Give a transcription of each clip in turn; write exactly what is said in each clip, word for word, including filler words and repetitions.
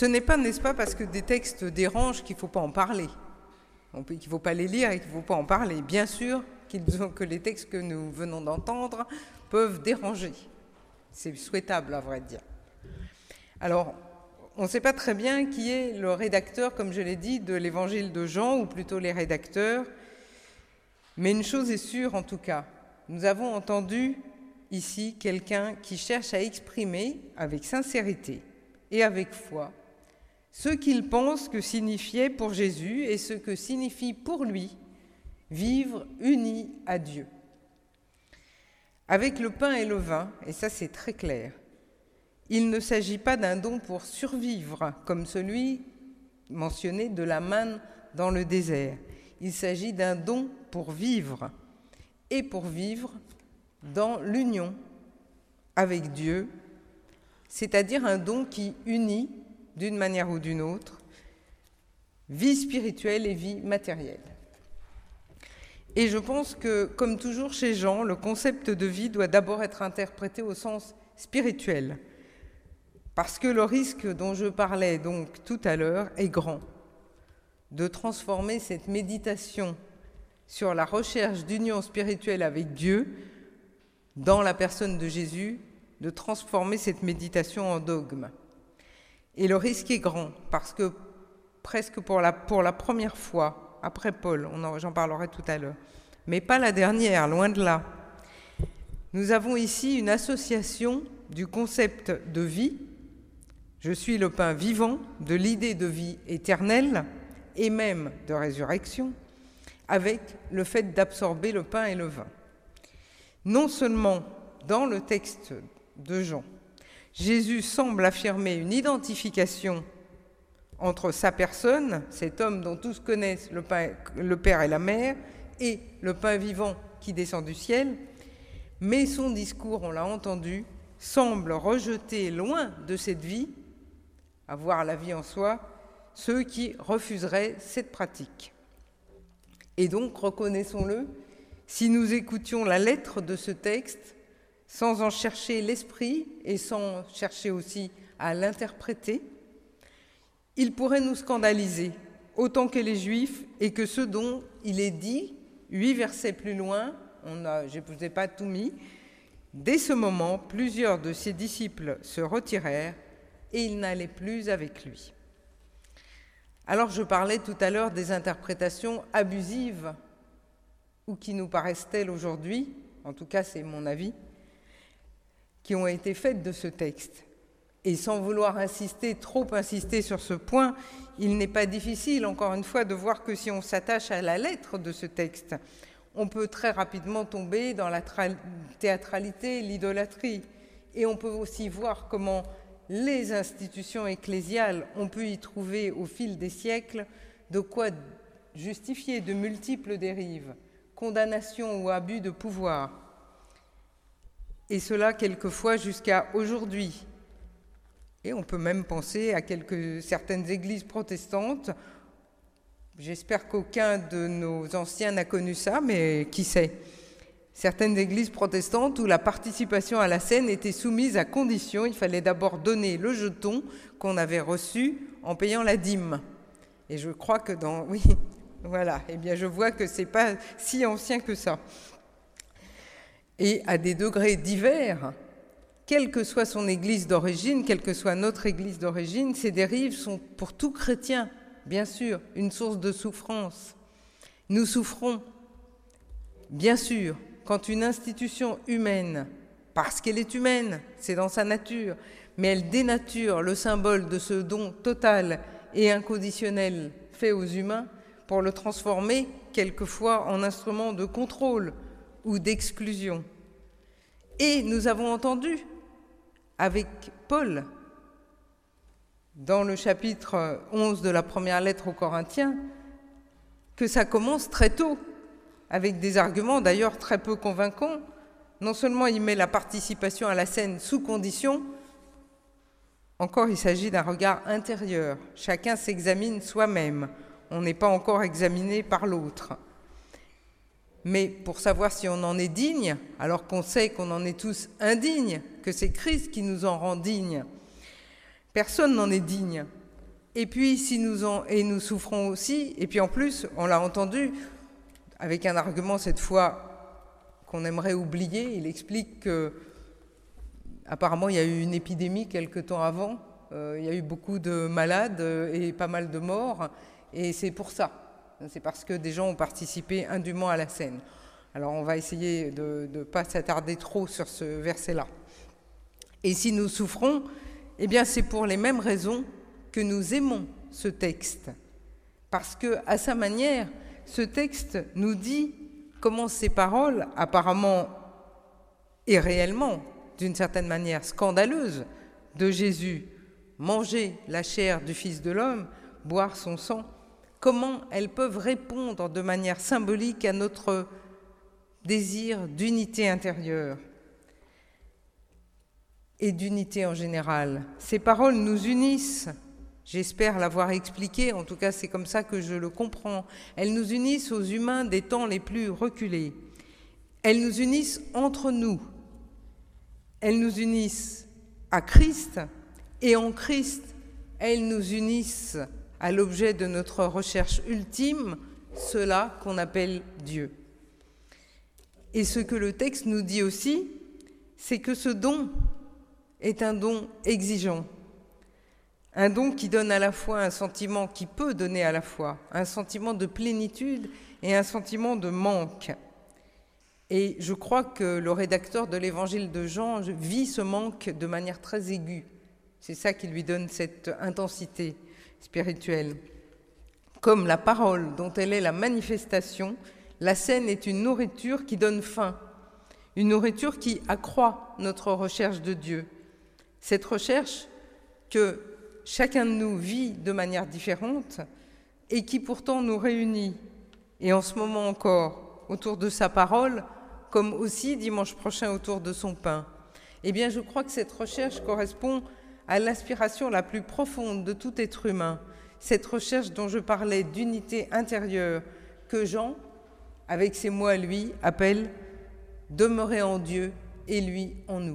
Ce n'est pas, n'est-ce pas, parce que des textes dérangent qu'il ne faut pas en parler, qu'il ne faut pas les lire et qu'il ne faut pas en parler. Bien sûr que les textes que nous venons d'entendre peuvent déranger. C'est souhaitable, à vrai dire. Alors, on ne sait pas très bien qui est le rédacteur, comme je l'ai dit, de l'évangile de Jean, ou plutôt les rédacteurs. Mais une chose est sûre, en tout cas, nous avons entendu ici quelqu'un qui cherche à exprimer avec sincérité et avec foi ce qu'il pense que signifiait pour Jésus et ce que signifie pour lui vivre unis à Dieu. Avec le pain et le vin, et ça c'est très clair, il ne s'agit pas d'un don pour survivre, comme celui mentionné de la manne dans le désert. Il s'agit d'un don pour vivre, et pour vivre dans l'union avec Dieu, c'est-à-dire un don qui unit, d'une manière ou d'une autre, vie spirituelle et vie matérielle. Et je pense que, comme toujours chez Jean, le concept de vie doit d'abord être interprété au sens spirituel, parce que le risque dont je parlais donc tout à l'heure est grand, de transformer cette méditation sur la recherche d'union spirituelle avec Dieu dans la personne de Jésus, de transformer cette méditation en dogme. Et le risque est grand, parce que presque pour la, pour la première fois, après Paul, on en, j'en parlerai tout à l'heure, mais pas la dernière, loin de là, nous avons ici une association du concept de vie, je suis le pain vivant, de l'idée de vie éternelle et même de résurrection, avec le fait d'absorber le pain et le vin. Non seulement dans le texte de Jean, Jésus semble affirmer une identification entre sa personne, cet homme dont tous connaissent le, pain, le Père et la Mère, et le pain vivant qui descend du ciel, mais son discours, on l'a entendu, semble rejeter loin de cette vie, avoir la vie en soi, ceux qui refuseraient cette pratique. Et donc, reconnaissons-le, si nous écoutions la lettre de ce texte, sans en chercher l'esprit et sans chercher aussi à l'interpréter, il pourrait nous scandaliser, autant que les Juifs, et que ce dont il est dit, huit versets plus loin, on a, je ne vous ai pas tout mis, dès ce moment, plusieurs de ses disciples se retirèrent et ils n'allaient plus avec lui. Alors je parlais tout à l'heure des interprétations abusives, ou qui nous paraissent telles aujourd'hui, en tout cas c'est mon avis, qui ont été faites de ce texte. Et sans vouloir insister, trop insister sur ce point, il n'est pas difficile, encore une fois, de voir que si on s'attache à la lettre de ce texte, on peut très rapidement tomber dans la tra- théâtralité, l'idolâtrie. Et on peut aussi voir comment les institutions ecclésiales ont pu y trouver au fil des siècles de quoi justifier de multiples dérives, condamnation ou abus de pouvoir. Et cela quelquefois jusqu'à aujourd'hui. Et on peut même penser à quelques, certaines églises protestantes. J'espère qu'aucun de nos anciens n'a connu ça, mais qui sait. Certaines églises protestantes où la participation à la scène était soumise à condition. Il fallait d'abord donner le jeton qu'on avait reçu en payant la dîme. Et je crois que dans... Oui, voilà. Eh bien, je vois que ce n'est pas si ancien que ça. Et à des degrés divers, quelle que soit son église d'origine, quelle que soit notre église d'origine, ces dérives sont pour tout chrétien, bien sûr, une source de souffrance. Nous souffrons, bien sûr, quand une institution humaine, parce qu'elle est humaine, c'est dans sa nature, mais elle dénature le symbole de ce don total et inconditionnel fait aux humains pour le transformer quelquefois en instrument de contrôle ou d'exclusion. Et nous avons entendu avec Paul, dans le chapitre onze de la première lettre aux Corinthiens, que ça commence très tôt, avec des arguments d'ailleurs très peu convaincants. Non seulement il met la participation à la scène sous condition, encore il s'agit d'un regard intérieur. Chacun s'examine soi-même, on n'est pas encore examiné par l'autre. Mais pour savoir si on en est digne, alors qu'on sait qu'on en est tous indignes, que c'est Christ qui nous en rend dignes, personne n'en est digne. Et puis, si nous en, et nous souffrons aussi, et puis en plus, on l'a entendu, avec un argument cette fois qu'on aimerait oublier, il explique que apparemment il y a eu une épidémie quelque temps avant, euh, il y a eu beaucoup de malades et pas mal de morts, et c'est pour ça, c'est parce que des gens ont participé indûment à la scène. Alors on va essayer de ne pas s'attarder trop sur ce verset-là. Et si nous souffrons, eh bien c'est pour les mêmes raisons que nous aimons ce texte, parce que à sa manière, ce texte nous dit comment ces paroles, apparemment et réellement, d'une certaine manière scandaleuse, de Jésus, manger la chair du Fils de l'homme, boire son sang, comment elles peuvent répondre de manière symbolique à notre désir d'unité intérieure et d'unité en général. Ces paroles nous unissent. J'espère l'avoir expliqué, en tout cas c'est comme ça que je le comprends. Elles nous unissent aux humains des temps les plus reculés. Elles nous unissent entre nous. Elles nous unissent à Christ et en Christ, elles nous unissent à l'objet de notre recherche ultime, cela qu'on appelle Dieu. Et ce que le texte nous dit aussi, c'est que ce don est un don exigeant. Un don qui donne à la fois un sentiment, qui peut donner à la fois un sentiment de plénitude et un sentiment de manque. Et je crois que le rédacteur de l'évangile de Jean vit ce manque de manière très aiguë. C'est ça qui lui donne cette intensité spirituelle. Comme la parole dont elle est la manifestation, la scène est une nourriture qui donne faim, une nourriture qui accroît notre recherche de Dieu. Cette recherche que chacun de nous vit de manière différente et qui pourtant nous réunit, et en ce moment encore, autour de sa parole, comme aussi dimanche prochain autour de son pain. Eh bien, je crois que cette recherche correspond à l'aspiration la plus profonde de tout être humain, cette recherche dont je parlais d'unité intérieure, que Jean, avec ses mots à lui, appelle « demeurer en Dieu et lui en nous ».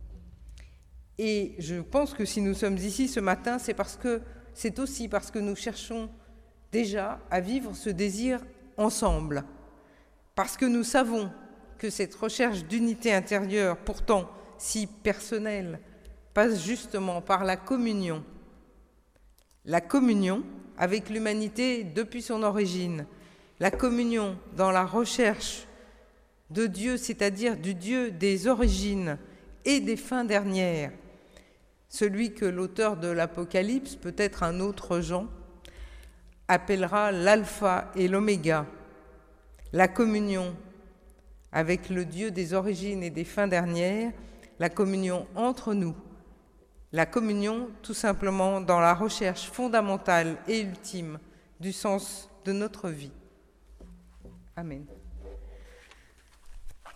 Et je pense que si nous sommes ici ce matin, c'est parce que c'est aussi parce que nous cherchons déjà à vivre ce désir ensemble, parce que nous savons que cette recherche d'unité intérieure, pourtant si personnelle, passe justement par la communion. La communion avec l'humanité depuis son origine, la communion dans la recherche de Dieu, c'est-à-dire du Dieu des origines et des fins dernières, celui que l'auteur de l'Apocalypse, peut-être un autre Jean, appellera l'alpha et l'oméga, la communion avec le Dieu des origines et des fins dernières, la communion entre nous, la communion tout simplement dans la recherche fondamentale et ultime du sens de notre vie. Amen.